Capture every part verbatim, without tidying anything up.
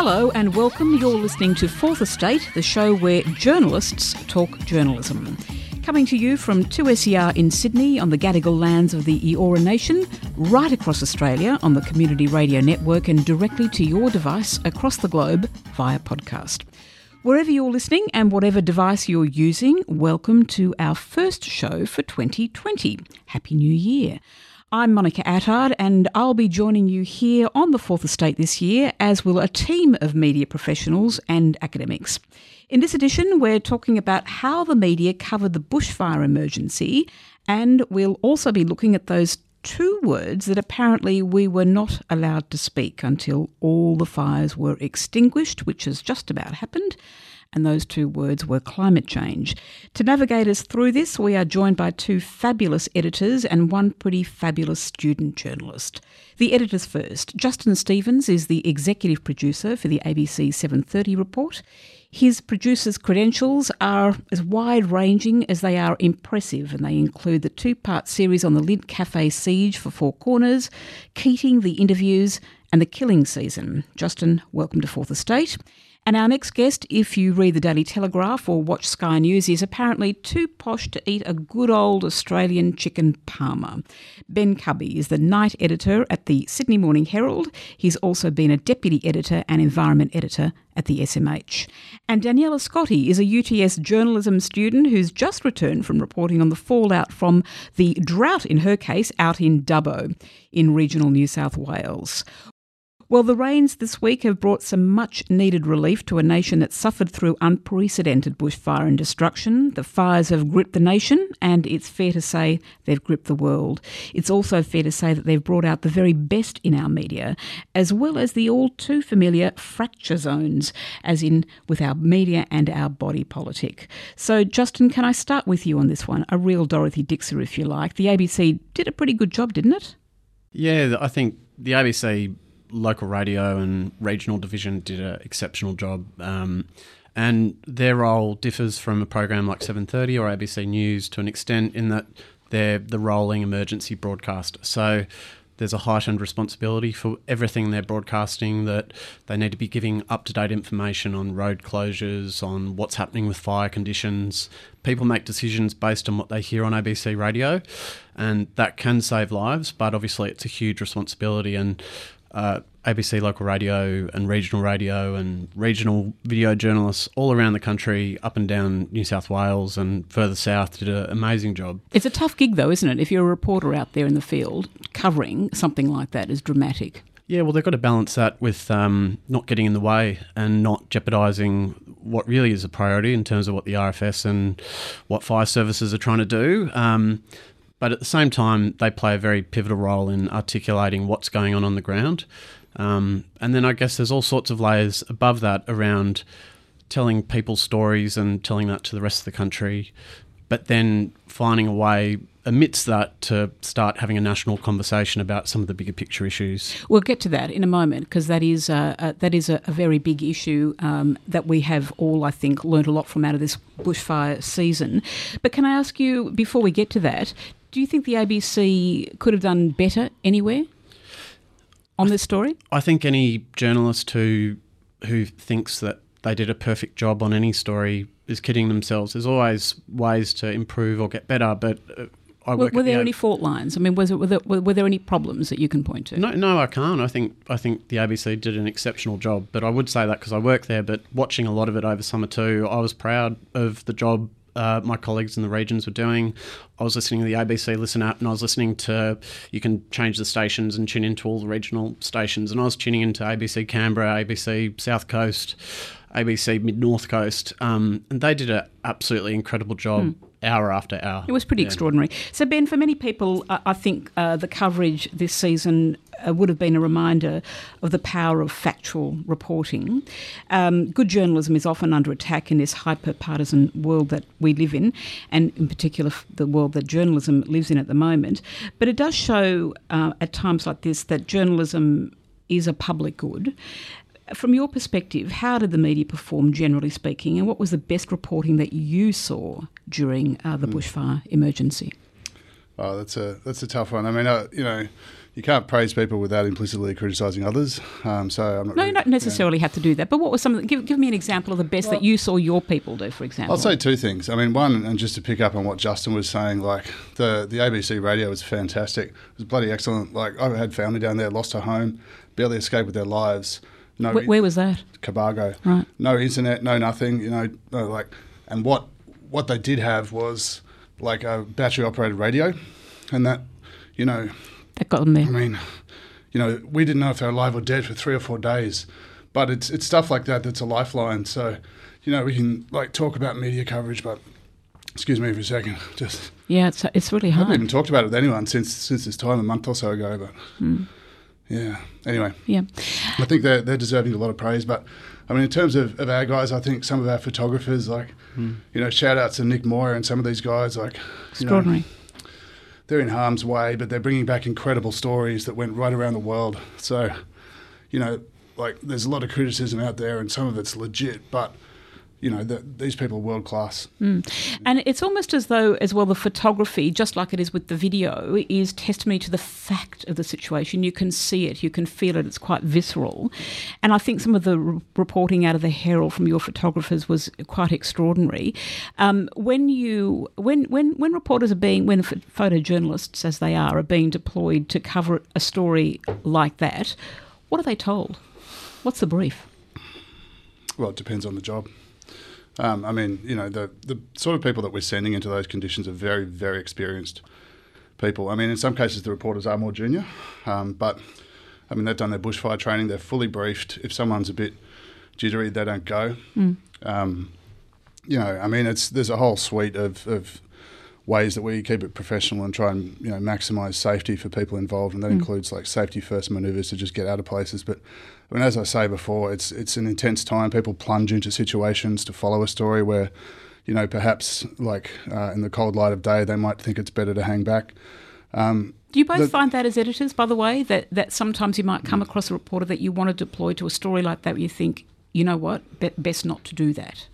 Hello and welcome. You're listening to Fourth Estate, the show where journalists talk journalism. Coming to you from two S E R in Sydney on the Gadigal lands of the Eora Nation, right across Australia on the Community Radio Network and directly to your device across the globe via podcast. Wherever you're listening and whatever device you're using, welcome to our first show for twenty twenty. Happy New Year. I'm Monica Attard and I'll be joining you here on the Fourth Estate this year, as will a team of media professionals and academics. In this edition, we're talking about how the media covered the bushfire emergency, and we'll also be looking at those two words that apparently we were not allowed to speak until all the fires were extinguished, which has just about happened. And those two words were climate change. To navigate us through this, we are joined by two fabulous editors and one pretty fabulous student journalist. The editors first. Justin Stevens is the executive producer for the A B C seven thirty report. His producer's credentials are as wide-ranging as they are impressive, and they include the two-part series on the Lindt Cafe siege for Four Corners, Keating, the interviews, and the killing season. Justin, welcome to Fourth Estate. And our next guest, if you read the Daily Telegraph or watch Sky News, is apparently too posh to eat a good old Australian chicken parma. Ben Cubby is the night editor at the Sydney Morning Herald. He's also been a deputy editor and environment editor at the S M H. And Daniela Scotti is a U T S journalism student who's just returned from reporting on the fallout from the drought, in her case, out in Dubbo in regional New South Wales. Well, the rains this week have brought some much-needed relief to a nation that suffered through unprecedented bushfire and destruction. The fires have gripped the nation, and it's fair to say they've gripped the world. It's also fair to say that they've brought out the very best in our media, as well as the all-too-familiar fracture zones, as in with our media and our body politic. So, Justin, can I start with you on this one? A real Dorothy Dixer, if you like. The A B C did a pretty good job, didn't it? Yeah, I think the A B C local radio and regional division did an exceptional job, um, and their role differs from a program like seven thirty or A B C News to an extent in that they're the rolling emergency broadcaster. So there's a heightened responsibility for everything they're broadcasting, that they need to be giving up-to-date information on road closures, on what's happening with fire conditions. People make decisions based on what they hear on A B C radio, and that can save lives, but obviously it's a huge responsibility. And Uh, A B C local radio and regional radio and regional video journalists all around the country, up and down New South Wales and further south, did an amazing job. It's a tough gig though, isn't it? If you're a reporter out there in the field, covering something like that is dramatic. Yeah, well, they've got to balance that with um, not getting in the way and not jeopardising what really is a priority in terms of what the R F S and what fire services are trying to do. Um, But at the same time, they play a very pivotal role in articulating what's going on on the ground. Um, and then I guess there's all sorts of layers above that around telling people stories and telling that to the rest of the country, but then finding a way amidst that to start having a national conversation about some of the bigger picture issues. We'll get to that in a moment, because that is a, a, that is a, a very big issue um, that we have all, I think, learnt a lot from out of this bushfire season. But can I ask you, before we get to that, do you think the A B C could have done better anywhere on this story? I think any journalist who who thinks that they did a perfect job on any story is kidding themselves. There's always ways to improve or get better, but uh, I were, work were there at, any fault lines? I mean, was it, were, there, were there any problems that you can point to? No, no, I can't. I think I think the A B C did an exceptional job, but I would say that because I work there. But watching a lot of it over summer too, I was proud of the job Uh, my colleagues in the regions were doing. I was listening to the A B C Listen app, and I was listening to, you can change the stations and tune into all the regional stations, and I was tuning into A B C Canberra, A B C South Coast, A B C Mid-North Coast, um, and they did an absolutely incredible job mm. hour after hour. It was pretty yeah. extraordinary. So, Ben, for many people, uh, I think uh, the coverage this season uh, would have been a reminder of the power of factual reporting. Um, good journalism is often under attack in this hyper-partisan world that we live in, and in particular the world that journalism lives in at the moment. But it does show uh, at times like this that journalism is a public good. From your perspective, how did the media perform, generally speaking, and what was the best reporting that you saw during uh, the bushfire emergency? Oh, that's a that's a tough one. I mean, uh, you know, you can't praise people without implicitly criticising others. Um, so I'm not No, really, you don't necessarily yeah. have to do that. But what was some of the, give, give me an example of the best well, that you saw your people do, for example. I'll say two things. I mean, one, and just to pick up on what Justin was saying, like the, the A B C radio was fantastic. It was bloody excellent. Like I had family down there, lost her home, barely escaped with their lives. No, where, where was that? Cobargo. Right. No internet, no nothing. You know, no, like, and what what they did have was like a battery operated radio, and that, you know, that got them there. I mean, you know, we didn't know if they were alive or dead for three or four days, but it's it's stuff like that that's a lifeline. So, you know, we can like talk about media coverage, but excuse me for a second, just yeah, it's it's really I hard. haven't even talked about it with anyone since since this time a month or so ago, but. Mm. Yeah. Anyway. Yeah. I think they're they're deserving a lot of praise. But I mean, in terms of, of our guys, I think some of our photographers, like mm. you know, shout out to Nick Moyer and some of these guys, like extraordinary. You know, they're in harm's way, but they're bringing back incredible stories that went right around the world. So, you know, like there's a lot of criticism out there, and some of it's legit, but. You know, the, these people are world class. Mm. And it's almost as though, as well, the photography, just like it is with the video, is testimony to the fact of the situation. You can see it, you can feel it, it's quite visceral. And I think some of the r- reporting out of the Herald from your photographers was quite extraordinary. Um, when you, when, when, when reporters are being, when ph- photojournalists, as they are, are being deployed to cover a story like that, what are they told? What's the brief? Well, it depends on the job. Um, I mean, you know, the the sort of people that we're sending into those conditions are very, very experienced people. I mean, in some cases the reporters are more junior, um, but, I mean, they've done their bushfire training, they're fully briefed. If someone's a bit jittery, they don't go. Mm. Um, you know, I mean, it's there's a whole suite of, of ways that we keep it professional and try and, you know, maximise safety for people involved, and that mm. includes, like, safety-first manoeuvres to just get out of places. But, I mean, as I say before, it's it's an intense time. People plunge into situations to follow a story where, you know, perhaps, like, uh, in the cold light of day, they might think it's better to hang back. Um, Do you both the, find that as editors, by the way, that, that sometimes you might come across a reporter that you want to deploy to a story like that where you think, you know what, be- best not to do that?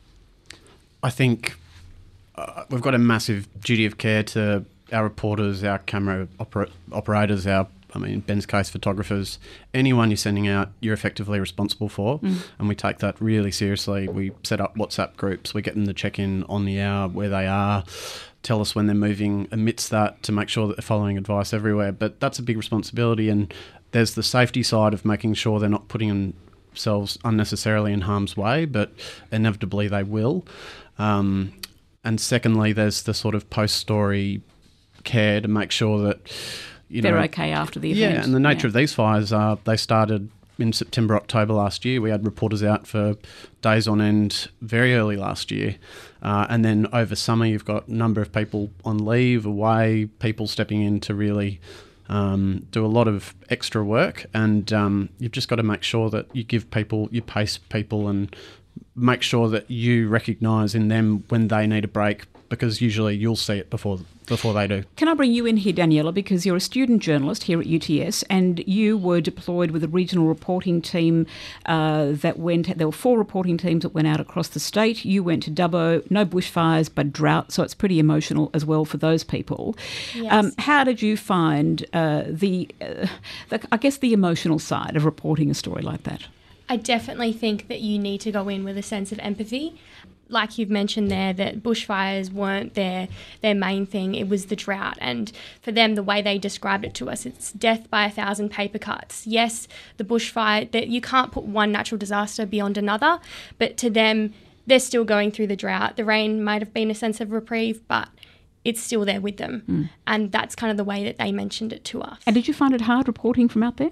I think uh, we've got a massive duty of care to our reporters, our camera oper- operators, our, I mean, in Ben's case, photographers. Anyone you're sending out, you're effectively responsible for, mm. and we take that really seriously. We set up WhatsApp groups. We get them to check in on the hour, where they are, tell us when they're moving amidst that to make sure that they're following advice everywhere. But that's a big responsibility, and there's the safety side of making sure they're not putting themselves unnecessarily in harm's way, but inevitably they will. Um, and secondly, there's the sort of post-story care to make sure that, you they're know, okay after the event. Yeah, and the nature yeah. of these fires are they started in September, October last year. We had reporters out for days on end very early last year. Uh, and then over summer, you've got a number of people on leave, away, people stepping in to really um, do a lot of extra work. And um, you've just got to make sure that you give people, you pace people and make sure that you recognise in them when they need a break, because usually you'll see it before before they do. Can I bring you in here, Daniela, because you're a student journalist here at U T S, and you were deployed with a regional reporting team uh, that went, there were four reporting teams that went out across the state. You went to Dubbo, no bushfires but drought, so it's pretty emotional as well for those people. Yes. Um, how did you find uh, the, uh, the, I guess, the emotional side of reporting a story like that? I definitely think that you need to go in with a sense of empathy. Like you've mentioned there, that bushfires weren't their their main thing, it was the drought. And for them, the way they described it to us, it's death by a thousand paper cuts. Yes, the bushfire, that you can't put one natural disaster beyond another, but to them, they're still going through the drought. The rain might have been a sense of reprieve, but it's still there with them. Mm. And that's kind of the way that they mentioned it to us. And did you find it hard reporting from out there?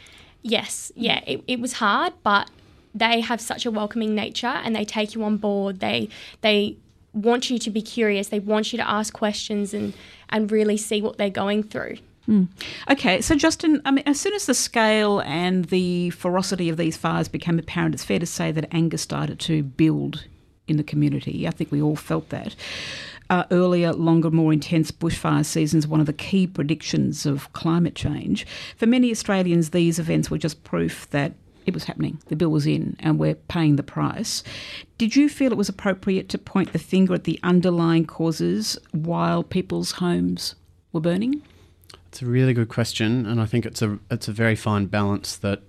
Yes, yeah, it, it was hard, but they have such a welcoming nature and they take you on board. They they want you to be curious. They want you to ask questions and, and really see what they're going through. Mm. Okay, so Justin, I mean, as soon as the scale and the ferocity of these fires became apparent, it's fair to say that anger started to build in the community. I think we all felt that. Uh, earlier, longer, more intense bushfire seasons are one of the key predictions of climate change. For many Australians, these events were just proof that it was happening, the bill was in, and we're paying the price. Did you feel it was appropriate to point the finger at the underlying causes while people's homes were burning? It's It's a really good question, and I think it's a it's a very fine balance that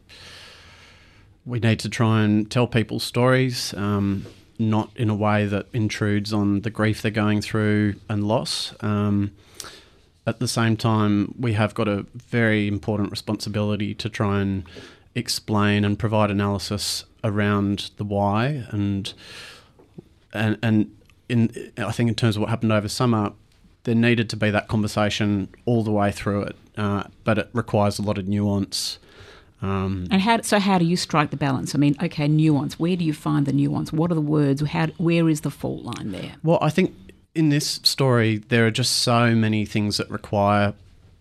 we need to try and tell people's stories, um, not in a way that intrudes on the grief they're going through and loss. Um, at the same time, we have got a very important responsibility to try and explain and provide analysis around the why, and and and in I think in terms of what happened over summer, there needed to be that conversation all the way through it, uh, but it requires a lot of nuance. Um, and how so? How do you strike the balance? I mean, okay, nuance. Where do you find the nuance? What are the words? How? Where is the fault line there? Well, I think in this story there are just so many things that require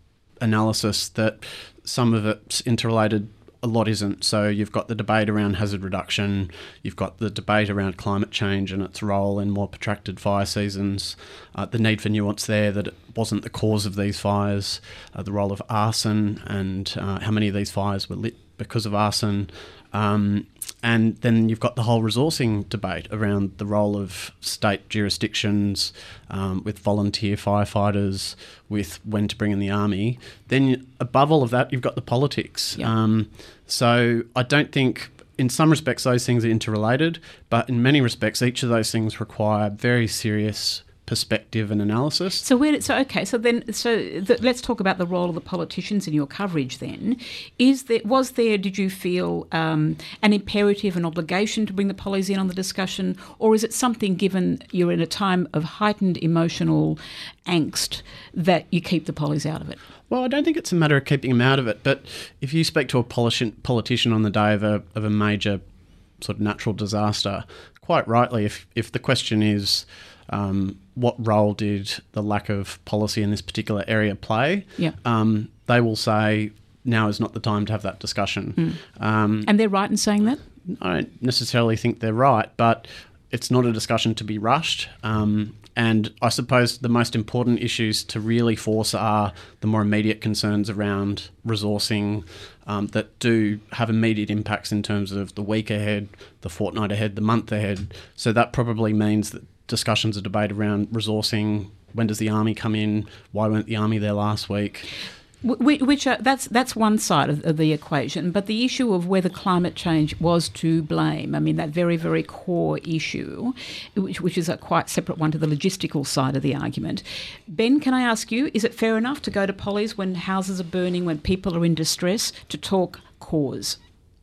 analysis that some of it's interrelated. A lot isn't. So you've got the debate around hazard reduction, you've got the debate around climate change and its role in more protracted fire seasons, uh, the need for nuance there that it wasn't the cause of these fires, uh, the role of arson and uh, how many of these fires were lit because of arson. Um, and then you've got the whole resourcing debate around the role of state jurisdictions um, with volunteer firefighters, with when to bring in the army. Then above all of that, you've got the politics. Yeah. Um, so I don't think, in some respects, those things are interrelated, but in many respects, each of those things require very serious perspective and analysis. So where? Did, so okay. So then, so the, let's talk about the role of the politicians in your coverage. Then, is there was there? Did you feel um, an imperative, an obligation to bring the pollies in on the discussion, or is it something, given you're in a time of heightened emotional angst, that you keep the pollies out of it? Well, I don't think it's a matter of keeping them out of it, but if you speak to a politician, politician on the day of a of a major sort of natural disaster, quite rightly, if if the question is, Um, what role did the lack of policy in this particular area play? Yeah. Um, they will say now is not the time to have that discussion. Mm. Um, and they're right in saying that? I don't necessarily think they're right, but it's not a discussion to be rushed. Um, and I suppose the most important issues to really force are the more immediate concerns around resourcing um, that do have immediate impacts in terms of the week ahead, the fortnight ahead, the month ahead. So that probably means that discussions or debate around resourcing, when does the army come in, why weren't the army there last week? Which, which are, that's that's one side of, of the equation, but the issue of whether climate change was to blame, I mean, that very, very core issue, which, which is a quite separate one to the logistical side of the argument. Ben, can I ask you, is it fair enough to go to pollies when houses are burning, when people are in distress, to talk cause?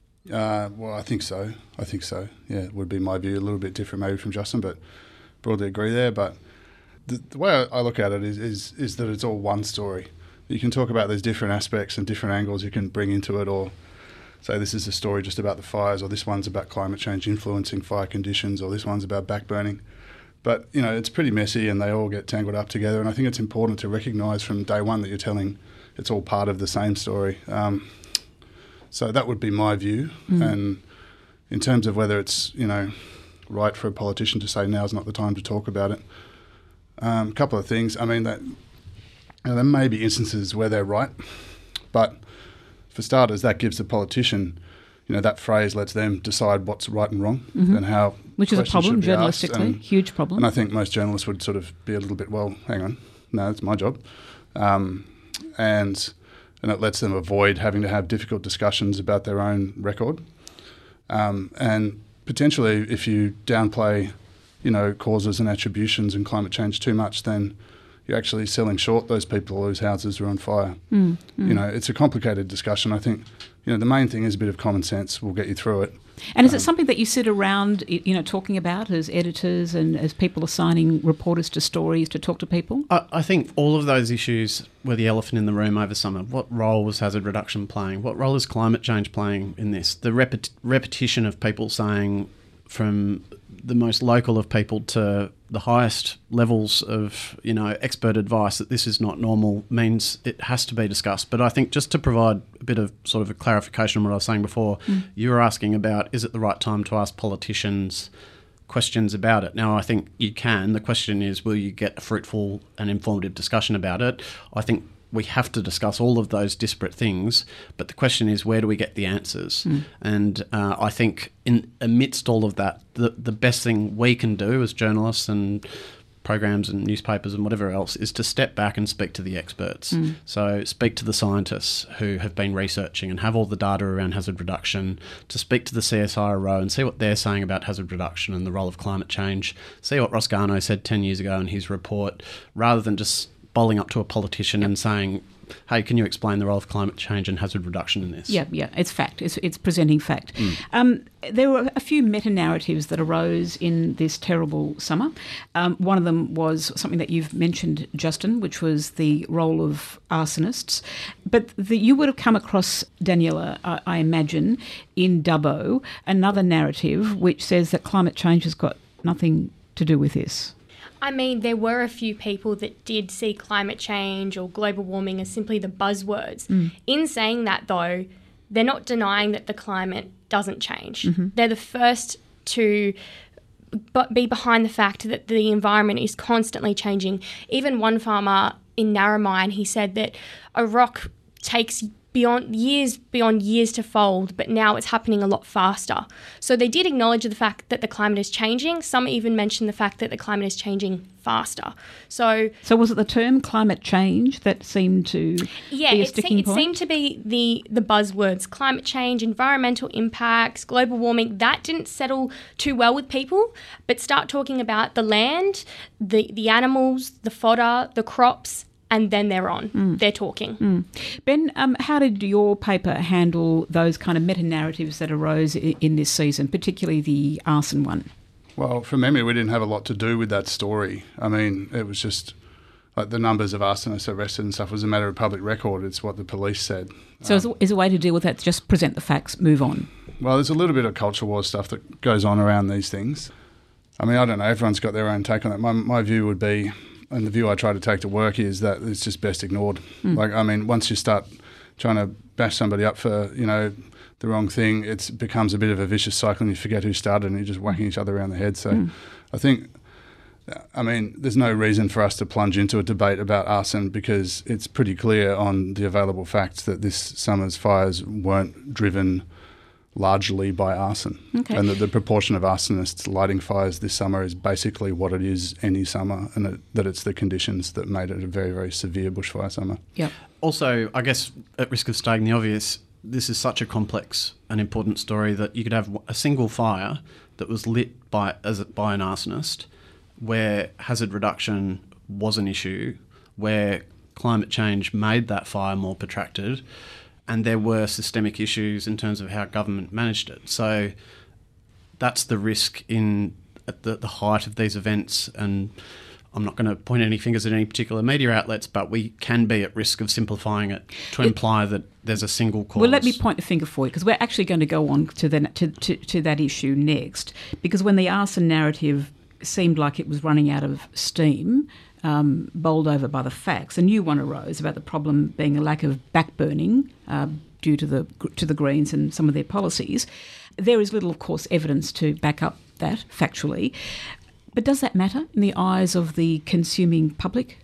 Uh, well, I think so. I think so. Yeah, it would be my view, a little bit different maybe from Justin, but broadly agree there. But the, the way I, I look at it is, is is that it's all one story. You can talk about those different aspects and different angles you can bring into it, or say this is a story just about the fires, or this one's about climate change influencing fire conditions, or this one's about backburning. But, you know, it's pretty messy and they all get tangled up together, and I think it's important to recognise from day one that you're telling it's all part of the same story. Um, so that would be my view. Mm. And in terms of whether it's, you know, right for a politician to say now's not the time to talk about it, a um, couple of things. I mean, that you know, there may be instances where they're right, but for starters, that gives the politician, you know, that phrase lets them decide what's right and wrong mm-hmm. and how Which is a problem, journalistically, and, huge problem. And I think most journalists would sort of be a little bit, well, hang on, no, it's my job. Um, and and it lets them avoid having to have difficult discussions about their own record. Um, and potentially, if you downplay, you know, causes and attributions in climate change too much, then you're actually selling short those people whose houses are on fire. Mm, mm. You know, it's a complicated discussion. I think, you know, the main thing is a bit of common sense will get you through it. And is um, it something that you sit around, you know, talking about as editors and as people assigning reporters to stories to talk to people? I, I think all of those issues were the elephant in the room over summer. What role was hazard reduction playing? What role is climate change playing in this? The repet- repetition of people saying, from the most local of people to the highest levels of, you know, expert advice, that this is not normal, means it has to be discussed. But I think just to provide a bit of sort of a clarification on what I was saying before, mm. you were asking about, is it the right time to ask politicians questions about it? Now, I think you can. The question is, will you get a fruitful and informative discussion about it? I think we have to discuss all of those disparate things, but the question is, where do we get the answers? Mm. And uh, I think in amidst all of that, the, the best thing we can do as journalists and programs and newspapers and whatever else is to step back and speak to the experts. Mm. So speak to the scientists who have been researching and have all the data around hazard reduction, to speak to the C S I R O and see what they're saying about hazard reduction and the role of climate change, see what Ross Garnaut said ten years ago in his report, rather than just bowling up to a politician yep. and saying, hey, can you explain the role of climate change and hazard reduction in this? Yeah, yeah, it's fact. It's, it's presenting fact. Mm. Um, there were a few meta-narratives that arose in this terrible summer. Um, one of them was something that you've mentioned, Justin, which was the role of arsonists. But the, you would have come across, Daniela, I, I imagine, in Dubbo, another narrative which says that climate change has got nothing to do with this. I mean, there were a few people that did see climate change or global warming as simply the buzzwords. Mm. In saying that, though, they're not denying that the climate doesn't change. Mm-hmm. They're the first to but be behind the fact that the environment is constantly changing. Even one farmer in Narromine, he said that a rock takes beyond years beyond years to fold, but now it's happening a lot faster. So they did acknowledge the fact that the climate is changing. Some even mentioned the fact that the climate is changing faster. So So was it the term climate change that seemed to yeah, be a it, sticking se- it point? seemed to be the, the buzzwords, climate change, environmental impacts, global warming. That didn't settle too well with people, but start talking about the land, the, the animals, the fodder, the crops, and then they're on. Mm. They're talking. Mm. Ben, um, how did your paper handle those kind of meta-narratives that arose in, in this season, particularly the arson one? Well, from memory, we didn't have a lot to do with that story. I mean, it was just like the numbers of arsonists arrested and stuff was a matter of public record. It's what the police said. So um, is, is a way to deal with that just present the facts, move on? Well, there's a little bit of culture war stuff that goes on around these things. I mean, I don't know. Everyone's got their own take on it. My, my view would be, and the view I try to take to work is that it's just best ignored. Mm. Like, I mean, once you start trying to bash somebody up for, you know, the wrong thing, it becomes a bit of a vicious cycle and you forget who started and you're just whacking each other around the head. So mm. I think, I mean, there's no reason for us to plunge into a debate about arson because it's pretty clear on the available facts that this summer's fires weren't driven largely by arson. Okay. And that the proportion of arsonists lighting fires this summer is basically what it is any summer, and it, that it's the conditions that made it a very, very severe bushfire summer. Yep. Also, I guess at risk of stating the obvious, this is such a complex and important story that you could have a single fire that was lit by as by an arsonist where hazard reduction was an issue, where climate change made that fire more protracted, and there were systemic issues in terms of how government managed it. So that's the risk in at the, the height of these events. And I'm not going to point any fingers at any particular media outlets, but we can be at risk of simplifying it to it, imply that there's a single cause. Well, let me point the finger for you, because we're actually going to go on to, the, to, to, to that issue next. Because when the arson narrative seemed like it was running out of steam, Um, bowled over by the facts, a new one arose about the problem being a lack of backburning uh, due to the to the Greens and some of their policies. There is little, of course, evidence to back up that factually. But does that matter in the eyes of the consuming public?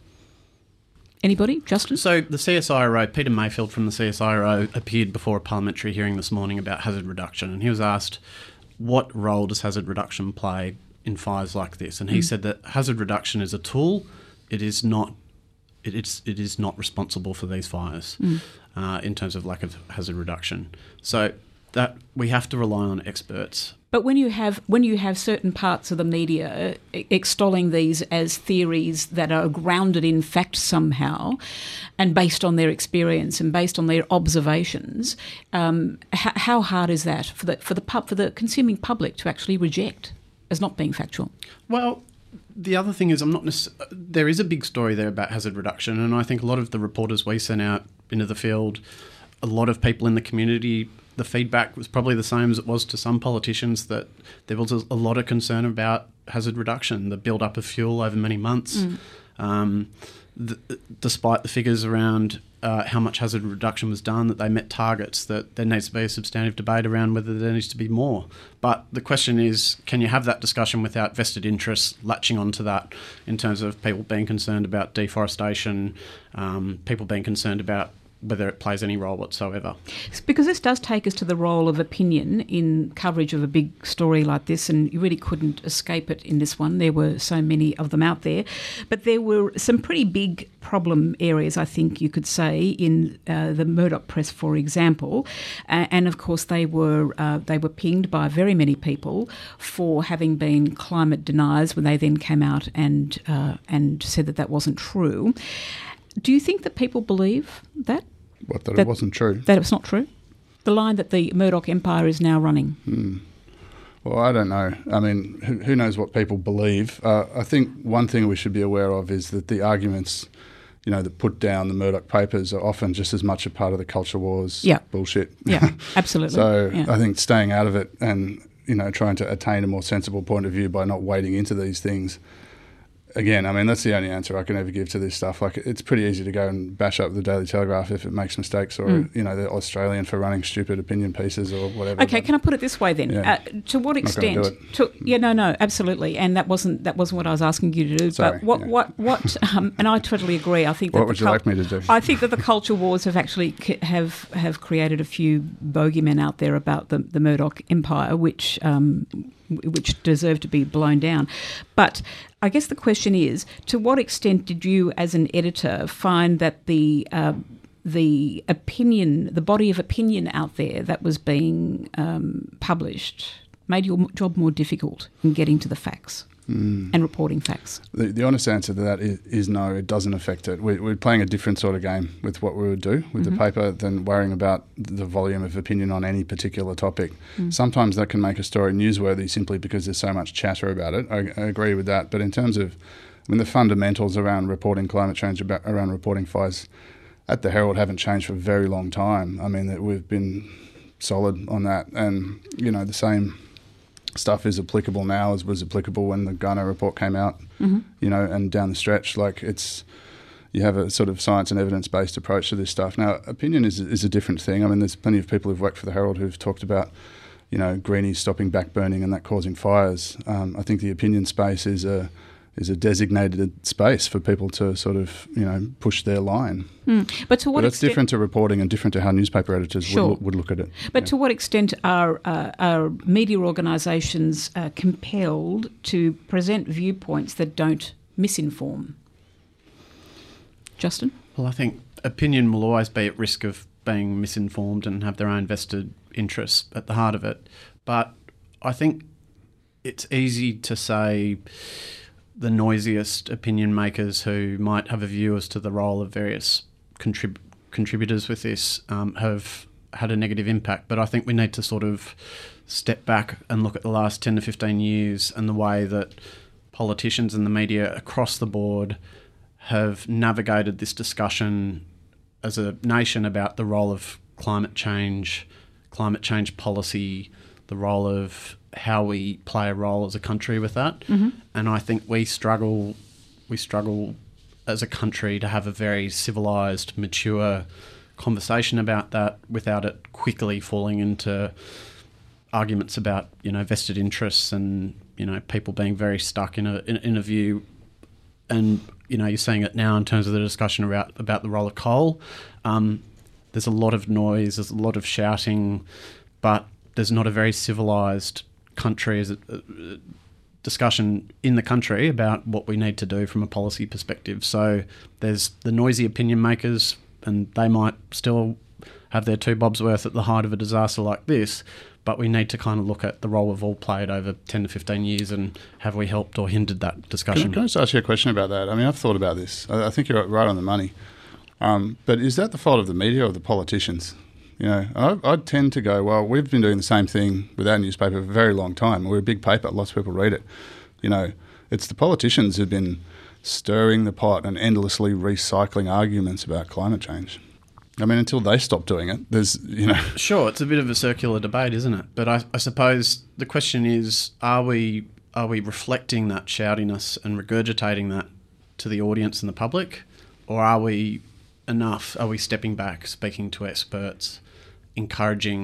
Anybody? Justin? So the C S I R O, Peter Mayfield from the C S I R O, appeared before a parliamentary hearing this morning about hazard reduction, and he was asked, what role does hazard reduction play in fires like this? And he mm. said that hazard reduction is a tool. It is not. It is. It is not responsible for these fires mm. uh, in terms of lack of hazard reduction. So that we have to rely on experts. But when you have when you have certain parts of the media extolling these as theories that are grounded in fact somehow, and based on their experience and based on their observations, um, h- how hard is that for the for the pub, for the consuming public to actually reject as not being factual? Well, the other thing is, I'm not. Necess- there is a big story there about hazard reduction, and I think a lot of the reporters we sent out into the field, a lot of people in the community, the feedback was probably the same as it was to some politicians, that there was a, a lot of concern about hazard reduction, the build-up of fuel over many months. Mm. Um, th- despite the figures around uh, how much hazard reduction was done, that they met targets, that there needs to be a substantive debate around whether there needs to be more. But the question is, can you have that discussion without vested interests latching onto that in terms of people being concerned about deforestation, um, people being concerned about whether it plays any role whatsoever. Because this does take us to the role of opinion in coverage of a big story like this, and you really couldn't escape it in this one. There were so many of them out there. But there were some pretty big problem areas, I think you could say, in uh, the Murdoch press, for example. Uh, and, of course, they were uh, they were pinged by very many people for having been climate deniers when they then came out and uh, and said that that wasn't true. Do you think that people believe that? What, that, that it wasn't true? That it's not true? The line that the Murdoch empire is now running? Hmm. Well, I don't know. I mean, who, who knows what people believe? Uh, I think one thing we should be aware of is that the arguments, you know, that put down the Murdoch papers are often just as much a part of the culture wars yeah. bullshit. Yeah, absolutely. So yeah. I think staying out of it and, you know, trying to attain a more sensible point of view by not wading into these things. Again, I mean, that's the only answer I can ever give to this stuff. Like, it's pretty easy to go and bash up the Daily Telegraph if it makes mistakes, or, mm. you know, the Australian for running stupid opinion pieces or whatever. Okay, can I put it this way then? Yeah. Uh, to what Not extent? gonna do it. To, yeah, no, no, absolutely. And that wasn't that wasn't what I was asking you to do. Sorry, but what, yeah. what, what? Um, and I totally agree. I think. That what the would you cul- like me to do? I think that the culture wars have actually c- have have created a few bogeymen out there about the the Murdoch empire, which um, which deserve to be blown down. But I guess the question is, to what extent did you, as an editor, find that the uh, the opinion, the body of opinion out there that was being um, published, made your job more difficult in getting to the facts mm. and reporting facts? The, the honest answer to that is, is no, it doesn't affect it. We, we're playing a different sort of game with what we would do with mm-hmm. the paper than worrying about the volume of opinion on any particular topic. Mm. Sometimes that can make a story newsworthy simply because there's so much chatter about it. I, I agree with that. But in terms of, I mean, the fundamentals around reporting climate change, about, around reporting fires at the Herald haven't changed for a very long time. I mean, that we've been solid on that. And, you know, the same stuff is applicable now as was applicable when the Garner report came out, mm-hmm. you know, and down the stretch. Like, it's, you have a sort of science and evidence-based approach to this stuff. Now, opinion is is a different thing. I mean, there's plenty of people who've worked for the Herald who've talked about, you know, greenies stopping backburning and that causing fires. Um, I think the opinion space is a is a designated space for people to sort of, you know, push their line. Mm. But to what but it's extent... different to reporting and different to how newspaper editors sure. would, would look at it. But yeah. to what extent are, uh, are media organisations uh, compelled to present viewpoints that don't misinform? Justin? Well, I think opinion will always be at risk of being misinformed and have their own vested interests at the heart of it. But I think it's easy to say the noisiest opinion makers who might have a view as to the role of various contrib- contributors with this um, have had a negative impact. But I think we need to sort of step back and look at the last ten to fifteen years and the way that politicians and the media across the board have navigated this discussion as a nation about the role of climate change, climate change policy, the role of how we play a role as a country with that. Mm-hmm. And I think we struggle, we struggle as a country to have a very civilised, mature conversation about that without it quickly falling into arguments about, you know, vested interests and, you know, people being very stuck in a in, in a view. And, you know, you're seeing it now in terms of the discussion about, about the role of coal. Um, there's a lot of noise, there's a lot of shouting, but there's not a very civilised country as a, a discussion in the country about what we need to do from a policy perspective. So there's the noisy opinion makers, and they might still have their two bobs worth at the height of a disaster like this, but we need to kind of look at the role we've all played over ten to fifteen years and have we helped or hindered that discussion. Can, can I just ask you a question about that? I mean, I've thought about this. I, I think you're right on the money. Um, but is that the fault of the media or the politicians? You know, I, I tend to go, well, we've been doing the same thing with our newspaper for a very long time. We're a big paper. Lots of people read it. You know, it's the politicians who've been stirring the pot and endlessly recycling arguments about climate change. I mean, until they stop doing it, there's, you know... Sure, it's a bit of a circular debate, isn't it? But I, I suppose the question is, are we are we reflecting that shoutiness and regurgitating that to the audience and the public? Or are we enough? Are we stepping back, speaking to experts, encouraging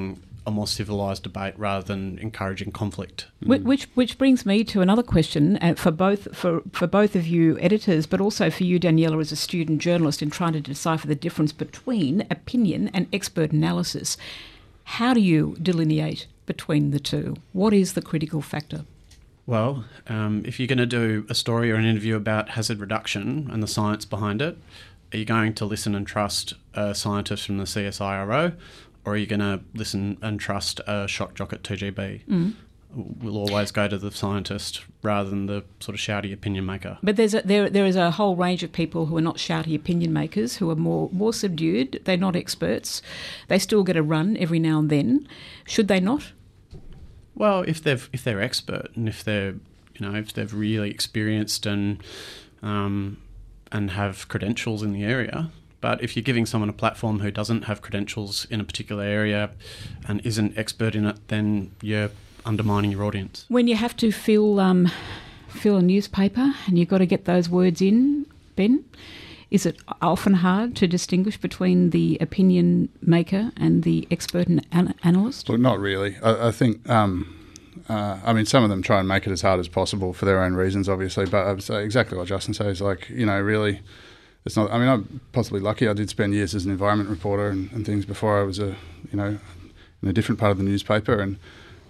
a more civilised debate rather than encouraging conflict. Which, which which brings me to another question uh, for both for, for both of you editors, but also for you, Daniela, as a student journalist in trying to decipher the difference between opinion and expert analysis. How do you delineate between the two? What is the critical factor? Well, um, if you're going to do a story or an interview about hazard reduction and the science behind it, are you going to listen and trust a scientist from the C S I R O, or are you going to listen and trust a shock jock at two G B? Mm. We'll always go to the scientist rather than the sort of shouty opinion maker. But there's a, there there is a whole range of people who are not shouty opinion makers, who are more more subdued. They're not experts. They still get a run every now and then. Should they not? Well, if they've if they're expert and if they're you know if they've really experienced and um, and have credentials in the area, but if you're giving someone a platform who doesn't have credentials in a particular area and isn't expert in it, then you're undermining your audience. When you have to fill um, fill a newspaper and you've got to get those words in, Ben, is it often hard to distinguish between the opinion maker and the expert and an- analyst? Well, not really. I, I think, um, uh, I mean, some of them try and make it as hard as possible for their own reasons, obviously, but I would say exactly what Justin says, like, you know, really, it's not, I mean, I'm possibly lucky. I did spend years as an environment reporter and, and things before I was, a, you know, in a different part of the newspaper and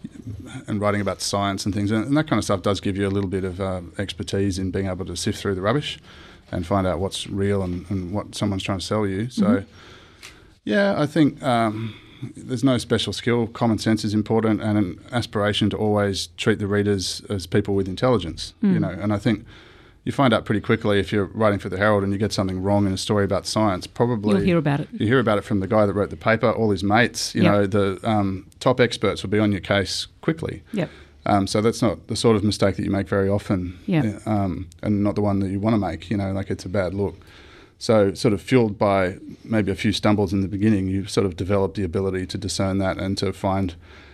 and writing about science and things. And, and that kind of stuff does give you a little bit of uh, expertise in being able to sift through the rubbish and find out what's real and, and what someone's trying to sell you. So, mm-hmm. yeah, I think um, there's no special skill. Common sense is important and an aspiration to always treat the readers as people with intelligence, mm. you know. And I think you find out pretty quickly if you're writing for the Herald and you get something wrong in a story about science, probably... You'll hear about it. You hear about it from the guy that wrote the paper, all his mates. You yep. know, the um, top experts will be on your case quickly. Yep. Um, so that's not the sort of mistake that you make very often, yeah. um, and not the one that you want to make, you know, like it's a bad look. So sort of fueled by maybe a few stumbles in the beginning, you sort of develop the ability to discern that and to find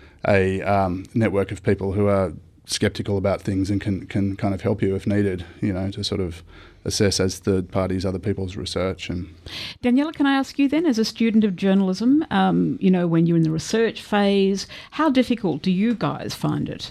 a um, network of people who are sceptical about things and can, can kind of help you if needed, you know, to sort of assess as third parties other people's research. And Daniela, can I ask you then, as a student of journalism, um, you know, when you're in the research phase, how difficult do you guys find it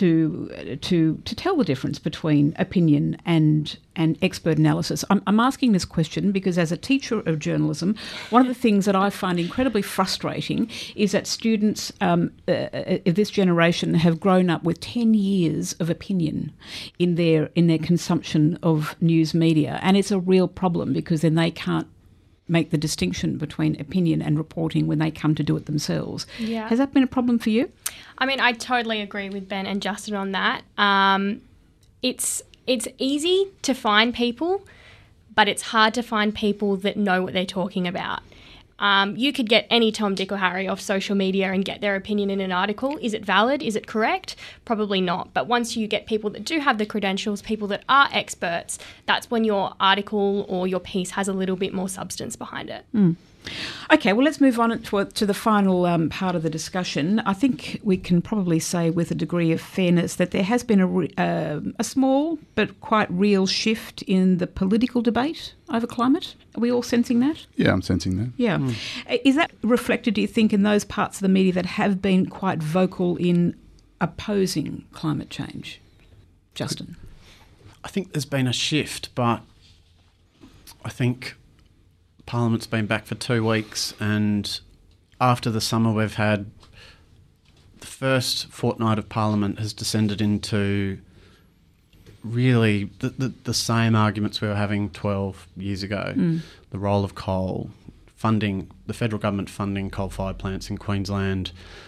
to to to tell the difference between opinion and and expert analysis? I'm, I'm asking this question because as a teacher of journalism, one of the things that I find incredibly frustrating is that students um, uh, of this generation have grown up with ten years of opinion in their in their consumption of news media, and it's a real problem because then they can't make the distinction between opinion and reporting when they come to do it themselves. Yeah. Has that been a problem for you? I mean, I totally agree with Ben and Justin on that. Um, it's it's easy to find people, but it's hard to find people that know what they're talking about. Um, you could get any Tom, Dick or Harry off social media and get their opinion in an article. Is it valid? Is it correct? Probably not. But once you get people that do have the credentials, people that are experts, that's when your article or your piece has a little bit more substance behind it. Mm. Okay, well, let's move on to, to the final um, part of the discussion. I think we can probably say with a degree of fairness that there has been a, re- uh, a small but quite real shift in the political debate over climate. Are we all sensing that? Yeah, I'm sensing that. Yeah. Mm. Is that reflected, do you think, in those parts of the media that have been quite vocal in opposing climate change? Justin? I think there's been a shift, but I think Parliament's been back for two weeks and after the summer we've had, the first fortnight of Parliament has descended into really the, the, the same arguments we were having twelve years ago. Mm. The role of coal, funding, the federal government funding coal-fired plants in Queensland,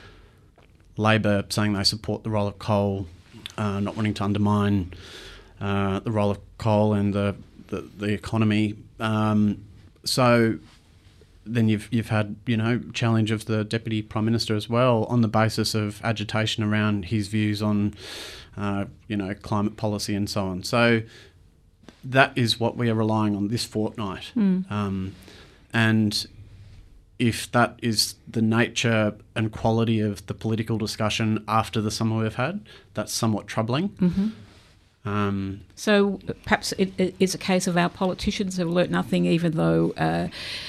Labor saying they support the role of coal, uh, not wanting to undermine uh, the role of coal and the, the, the economy. Um, So then you've you've had, you know, challenge of the Deputy Prime Minister as well on the basis of agitation around his views on, uh, you know, climate policy and so on. So that is what we are relying on this fortnight. Mm. Um, and if that is the nature and quality of the political discussion after the summer we've had, that's somewhat troubling. Mm-hmm. Um, so perhaps it, it is a case of our politicians have learnt nothing, even though uh,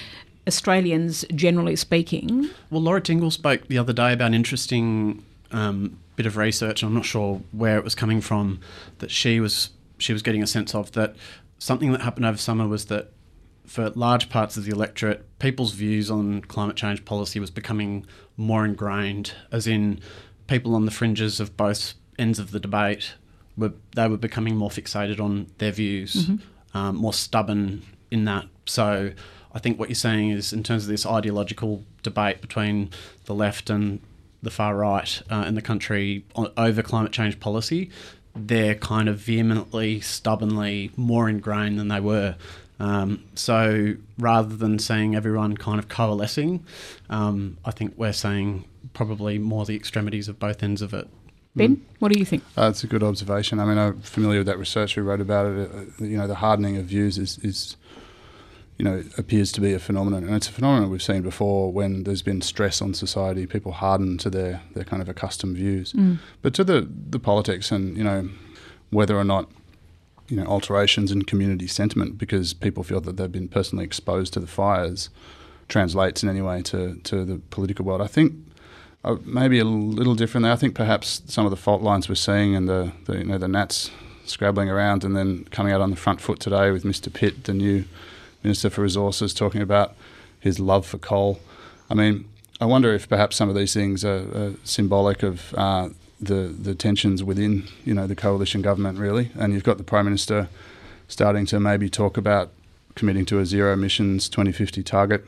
Australians, generally speaking? Well, Laura Tingle spoke the other day about an interesting um, bit of research. I'm not sure where it was coming from, that she was she was getting a sense of, that something that happened over summer was that for large parts of the electorate, people's views on climate change policy was becoming more ingrained, as in people on the fringes of both ends of the debate, were they were becoming more fixated on their views, mm-hmm. um, more stubborn in that. So I think what you're saying is, in terms of this ideological debate between the left and the far right uh, in the country on, over climate change policy, they're kind of vehemently, stubbornly more ingrained than they were. Um, so rather than seeing everyone kind of coalescing, um, I think we're saying probably more the extremities of both ends of it. Ben, what do you think? Uh, it's a good observation. I mean, I'm familiar with that research we wrote about it. Uh, you know, the hardening of views is, is, you know, appears to be a phenomenon. And it's a phenomenon we've seen before when there's been stress on society. People harden to their, their kind of accustomed views. Mm. But to the, the politics and, you know, whether or not, you know, alterations in community sentiment because people feel that they've been personally exposed to the fires translates in any way to, to the political world. I think uh, maybe a little different there. I think perhaps some of the fault lines we're seeing and the, the, you know, the gnats scrabbling around and then coming out on the front foot today with Mister Pitt, the new Minister for Resources, talking about his love for coal. I mean, I wonder if perhaps some of these things are, are symbolic of uh, the the tensions within, you know, the coalition government, really. And you've got the Prime Minister starting to maybe talk about committing to a zero emissions twenty fifty target,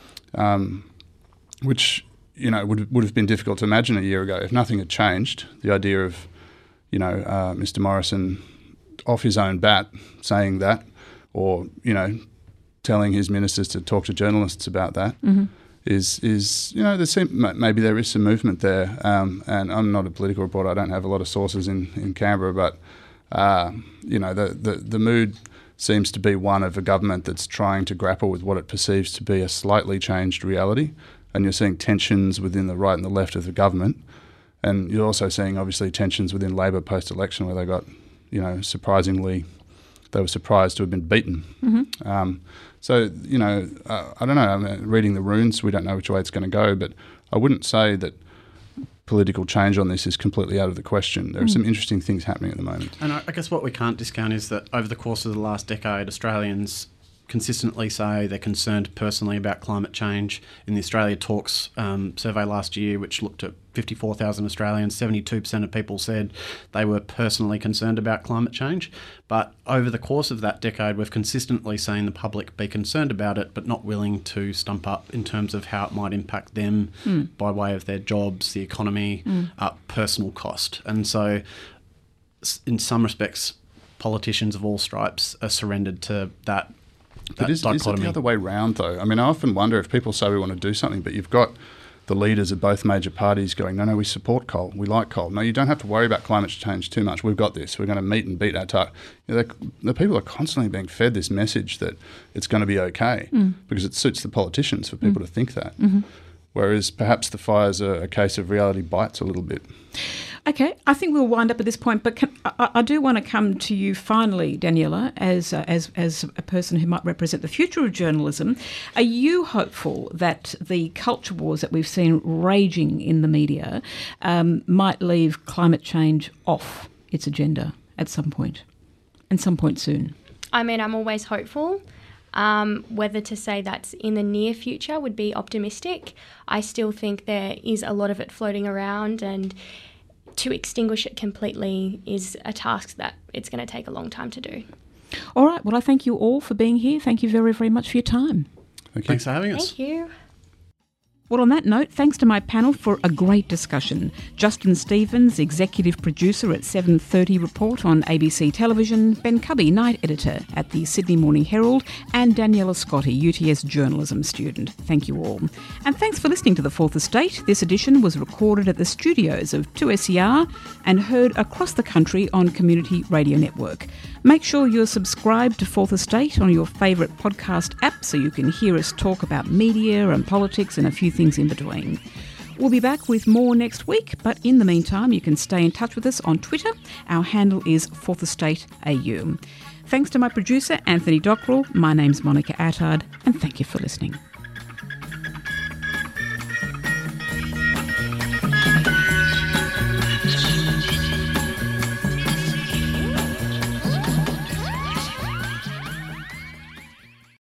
um, which, you know, would would have been difficult to imagine a year ago if nothing had changed. The idea of, you know, uh, Mister Morrison off his own bat saying that, or, you know, telling his ministers to talk to journalists about that. Mm-hmm. Is is you know there seem, maybe there is some movement there, um, and I'm not a political reporter. I don't have a lot of sources in, in Canberra, but uh, you know the, the the mood seems to be one of a government that's trying to grapple with what it perceives to be a slightly changed reality, and you're seeing tensions within the right and the left of the government, and you're also seeing obviously tensions within Labor post-election where they got, you know, surprisingly, they were surprised to have been beaten. Mm-hmm. Um, So, you know, uh, I don't know, I mean, reading the runes, we don't know which way it's going to go, but I wouldn't say that political change on this is completely out of the question. There are mm. some interesting things happening at the moment. And I guess what we can't discount is that over the course of the last decade, Australians consistently say they're concerned personally about climate change. In the Australia Talks um, survey last year, which looked at fifty-four thousand Australians, seventy-two percent of people said they were personally concerned about climate change. But over the course of that decade, we've consistently seen the public be concerned about it, but not willing to stump up in terms of how it might impact them mm. by way of their jobs, the economy, mm. uh, personal cost. And so in some respects, politicians of all stripes are surrendered to that. But is, is it the other way round, though? I mean, I often wonder if people say we want to do something, but you've got the leaders of both major parties going, no, no, we support coal, we like coal. No, you don't have to worry about climate change too much. We've got this. We're going to meet and beat our target. You know, the people are constantly being fed this message that it's going to be okay mm. because it suits the politicians for people mm. to think that. Mm-hmm. Whereas perhaps the fires are a case of reality bites a little bit. Okay, I think we'll wind up at this point, but can, I, I do want to come to you finally, Daniela, as uh, as as a person who might represent the future of journalism. Are you hopeful that the culture wars that we've seen raging in the media um, might leave climate change off its agenda at some point, and some point soon? I mean, I'm always hopeful. Um, whether to say that's in the near future would be optimistic. I still think there is a lot of it floating around, and to extinguish it completely is a task that it's going to take a long time to do. All right. Well, I thank you all for being here. Thank you very, very much for your time. Thank you. Thanks for having us. Thank you. Well, on that note, thanks to my panel for a great discussion. Justin Stevens, Executive Producer at seven thirty Report on A B C Television, Ben Cubby, Night Editor at the Sydney Morning Herald, and Daniela Scotti, U T S journalism student. Thank you all. And thanks for listening to The Fourth Estate. This edition was recorded at the studios of two S E R and heard across the country on Community Radio Network. Make sure you're subscribed to Fourth Estate on your favourite podcast app so you can hear us talk about media and politics and a few things in between. We'll be back with more next week, but in the meantime, you can stay in touch with us on Twitter. Our handle is Fourth Estate A U. Thanks to my producer, Anthony Dockrell. My name's Monica Attard, and thank you for listening.